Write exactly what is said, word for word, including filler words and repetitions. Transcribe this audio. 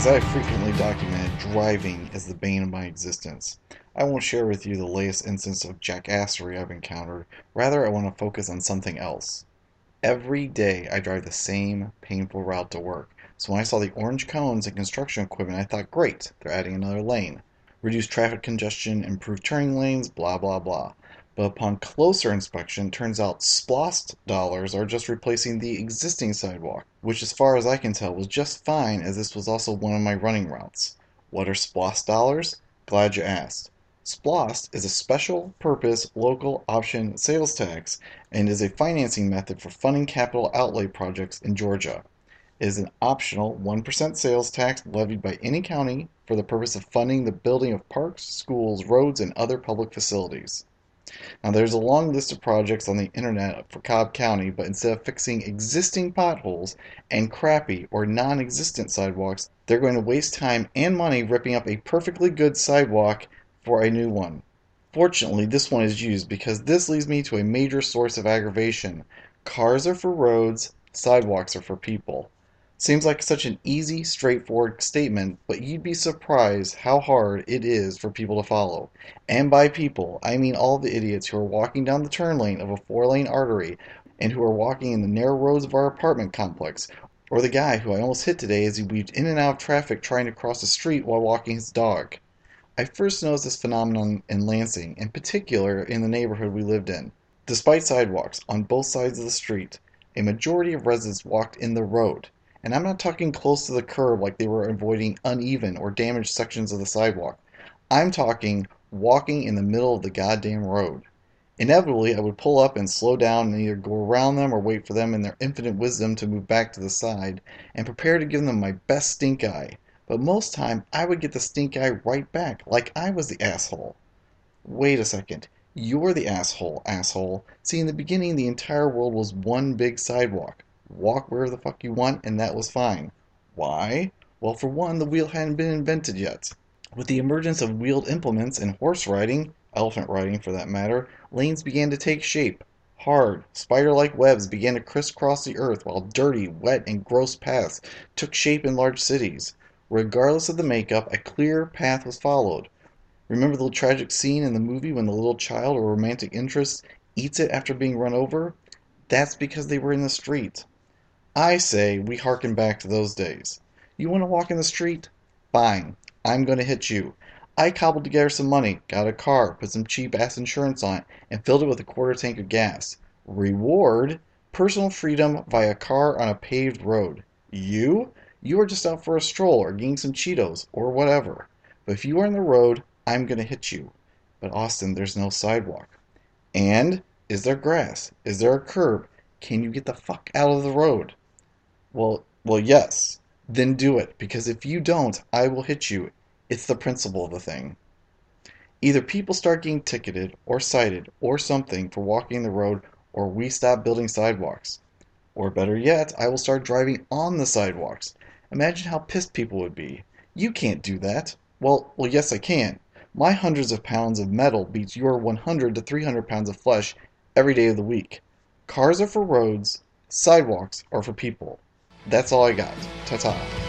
As I have frequently documented, driving is the bane of my existence. I won't share with you the latest instance of jackassery I've encountered. Rather, I want to focus on something else. Every day I drive the same painful route to work. So when I saw the orange cones and construction equipment, I thought, great, they're adding another lane. Reduce traffic congestion, improve turning lanes, blah blah blah. But upon closer inspection, it turns out splost dollars are just replacing the existing sidewalk, which as far as I can tell was just fine, as this was also one of my running routes. What are splost dollars? Glad you asked. Splost is a special purpose local option sales tax and is a financing method for funding capital outlay projects in Georgia. It is an optional one percent sales tax levied by any county for the purpose of funding the building of parks, schools, roads, and other public facilities. Now, there's a long list of projects on the internet for Cobb County, but instead of fixing existing potholes and crappy or non existent sidewalks, they're going to waste time and money ripping up a perfectly good sidewalk for a new one. Fortunately, this one is used because this leads me to a major source of aggravation. Cars are for roads, sidewalks are for people. Seems like such an easy, straightforward statement, but you'd be surprised how hard it is for people to follow. And by people, I mean all the idiots who are walking down the turn lane of a four-lane artery and who are walking in the narrow roads of our apartment complex, or the guy who I almost hit today as he weaved in and out of traffic trying to cross the street while walking his dog. I first noticed this phenomenon in Lansing, in particular in the neighborhood we lived in. Despite sidewalks on both sides of the street, a majority of residents walked in the road. And I'm not talking close to the curb like they were avoiding uneven or damaged sections of the sidewalk. I'm talking walking in the middle of the goddamn road. Inevitably, I would pull up and slow down and either go around them or wait for them in their infinite wisdom to move back to the side and prepare to give them my best stink eye. But most time, I would get the stink eye right back, like I was the asshole. Wait a second. You're the asshole, asshole. See, in the beginning, the entire world was one big sidewalk. Walk wherever the fuck you want, and that was fine. Why? Well, for one, the wheel hadn't been invented yet. With the emergence of wheeled implements and horse riding, elephant riding for that matter, lanes began to take shape. Hard, spider-like webs began to crisscross the earth, while dirty, wet, and gross paths took shape in large cities. Regardless of the makeup, a clear path was followed. Remember the tragic scene in the movie when the little child or romantic interest eats it after being run over? That's because they were in the street. I say we harken back to those days. You want to walk in the street? Fine. I'm going to hit you. I cobbled together some money, got a car, put some cheap-ass insurance on it, and filled it with a quarter tank of gas. Reward? Personal freedom via car on a paved road. You? You are just out for a stroll or getting some Cheetos or whatever. But if you are in the road, I'm going to hit you. But Austin, there's no sidewalk. And? Is there grass? Is there a curb? Can you get the fuck out of the road? Well, well, yes. Then do it, because if you don't, I will hit you. It's the principle of the thing. Either people start getting ticketed, or cited, or something for walking the road, or we stop building sidewalks. Or better yet, I will start driving on the sidewalks. Imagine how pissed people would be. You can't do that. Well, well, yes, I can. My hundreds of pounds of metal beats your one hundred to three hundred pounds of flesh every day of the week. Cars are for roads, sidewalks are for people. That's all I got. Ta-ta.